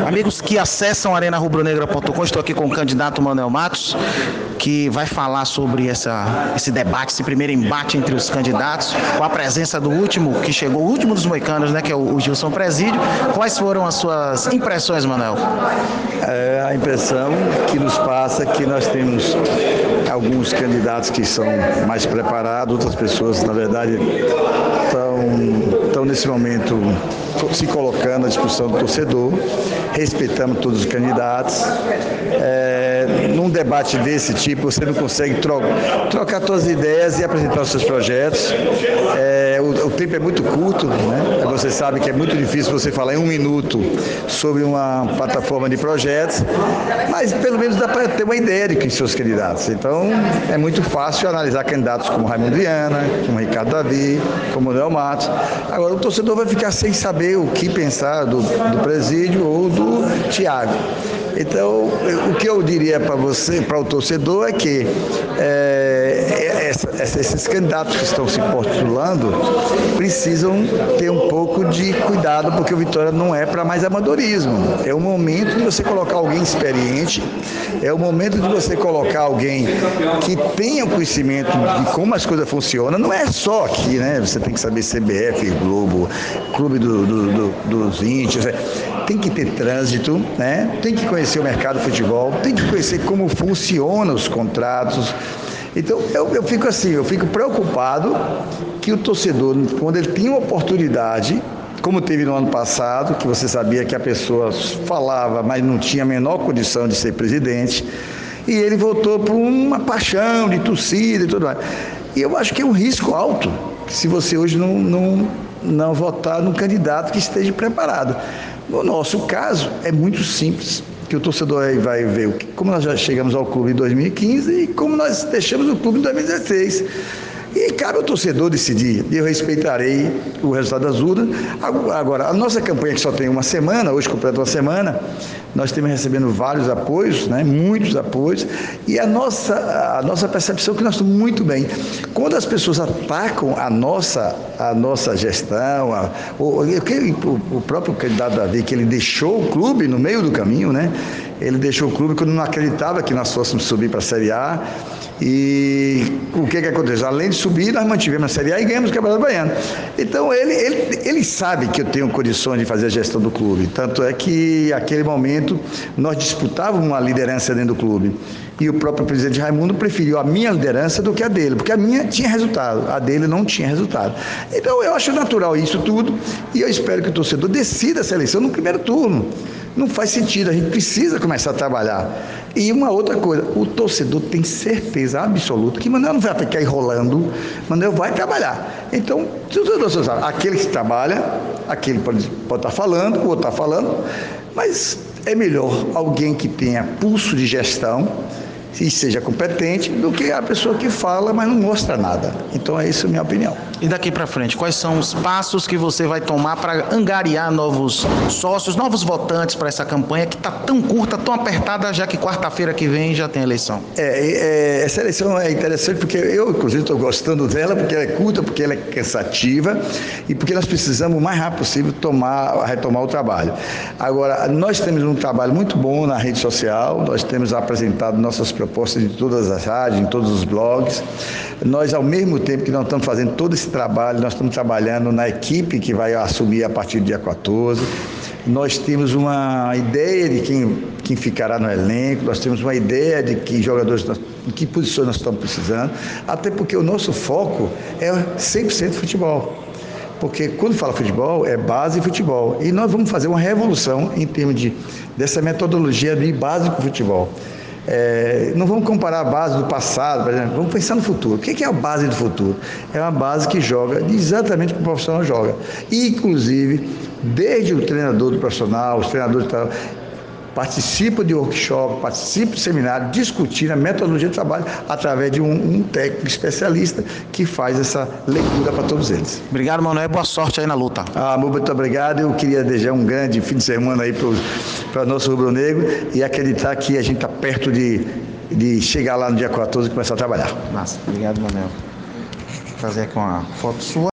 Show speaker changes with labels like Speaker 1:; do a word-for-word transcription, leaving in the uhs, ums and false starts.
Speaker 1: Amigos que acessam arena rubro negra ponto com, estou aqui com o candidato Manuel Matos, que vai falar sobre essa, esse debate, esse primeiro embate entre os candidatos, com a presença do último, que chegou, o último dos moicanos, né, que é o, o Gilson Presídio. Quais foram as suas impressões, Manuel?
Speaker 2: É, a impressão que nos passa é que nós temos alguns candidatos que são mais preparados, outras pessoas, na verdade, estão, estão nesse momento se colocando à disposição do torcedor, respeitamos todos os candidatos. É, num debate desse tipo, você não consegue tro trocar suas ideias e apresentar os seus projetos. É, o, o tempo é muito curto, né? Você sabe que é muito difícil você falar em um minuto sobre uma plataforma de projetos, mas pelo menos dá para ter uma ideia de quem são os candidatos. Então, é muito fácil analisar candidatos como Raimundo Viana, como Ricardo Davi, como Manuel Matos. Agora, o torcedor vai ficar sem saber o que pensar do, do Presídio ou do Thiago. Então, o que eu diria para você, para o torcedor, é que é, essa, esses candidatos que estão se postulando precisam ter um pouco de cuidado, porque o Vitória não é para mais amadorismo. É o momento de você colocar alguém experiente, é o momento de você colocar alguém que tenha o conhecimento de como as coisas funcionam. Não é só aqui, né? Você tem que saber C B F, Globo, Clube do, do, do, dos índios. Tem que ter trânsito, né? Tem que conhecer o mercado de futebol, tem que conhecer como funcionam os contratos. Então, eu, eu fico assim, eu fico preocupado que o torcedor, quando ele tinha uma oportunidade, como teve no ano passado, que você sabia que a pessoa falava, mas não tinha a menor condição de ser presidente, e ele voltou por uma paixão de torcida e tudo mais. E eu acho que é um risco alto, se você hoje não, não, não votar num candidato que esteja preparado. No nosso caso, é muito simples, que o torcedor aí vai ver como nós já chegamos ao clube em dois mil e quinze e como nós deixamos o clube em dois mil e dezesseis. E cabe ao torcedor decidir, e eu respeitarei o resultado das urnas. Agora, a nossa campanha, que só tem uma semana, hoje completa uma semana, nós estamos recebendo vários apoios, né, muitos apoios, e a nossa, a nossa percepção é que nós estamos muito bem. Quando as pessoas atacam a nossa, a nossa gestão, a, o, o, o próprio candidato Davi, que ele deixou o clube no meio do caminho, né? Ele deixou o clube quando não acreditava que nós fôssemos subir para a Série A. E o que que aconteceu? Além de subir, nós mantivemos a Série A e ganhamos o Campeonato Baiano. Então, ele, ele, ele sabe que eu tenho condições de fazer a gestão do clube. Tanto é que, naquele momento, nós disputávamos uma liderança dentro do clube. E o próprio presidente Raimundo preferiu a minha liderança do que a dele, porque a minha tinha resultado, a dele não tinha resultado. Então, eu acho natural isso tudo, e eu espero que o torcedor decida essa eleição no primeiro turno. Não faz sentido, a gente precisa começar a trabalhar. E uma outra coisa, o torcedor tem certeza absoluta que Manuel não vai ficar enrolando, Manuel vai trabalhar. Então, se o torcedor sabe, aquele que trabalha, aquele pode, pode estar falando, o outro está falando, mas é melhor alguém que tenha pulso de gestão e seja competente do que a pessoa que fala, mas não mostra nada. Então, é isso a minha opinião.
Speaker 1: E daqui para frente, quais são os passos que você vai tomar para angariar novos sócios, novos votantes para essa campanha que está tão curta, tão apertada, já que quarta-feira que vem já tem eleição?
Speaker 2: É, é, essa eleição é interessante porque eu, inclusive, estou gostando dela, porque ela é curta, porque ela é cansativa e porque nós precisamos o mais rápido possível tomar, retomar o trabalho. Agora, nós temos um trabalho muito bom na rede social, nós temos apresentado nossas propostas em todas as rádios, em todos os blogs. Nós, ao mesmo tempo que nós estamos fazendo todo esse trabalho, nós estamos trabalhando na equipe que vai assumir a partir do dia quatorze. Nós temos uma ideia de quem, quem ficará no elenco, nós temos uma ideia de que jogadores, em que posições nós estamos precisando, até porque o nosso foco é cem por cento futebol. Porque quando fala futebol, é base e futebol. E nós vamos fazer uma revolução em termos de, dessa metodologia de base com futebol. É, não vamos comparar a base do passado, por exemplo, vamos pensar no futuro. O que é a base do futuro? É uma base que joga exatamente como o profissional joga. E, inclusive, desde o treinador do profissional, os treinadores participam de workshop, participam de seminário, discutindo a metodologia de trabalho através de um, um técnico especialista que faz essa leitura para todos eles.
Speaker 1: Obrigado, Manuel. Boa sorte aí na luta.
Speaker 2: Ah, muito obrigado. Eu queria desejar um grande fim de semana aí para o nosso rubro-negro e acreditar que a gente está perto de, de chegar lá no dia quatorze e começar a trabalhar.
Speaker 1: Massa. Obrigado, Manuel. Vou fazer aqui uma foto sua.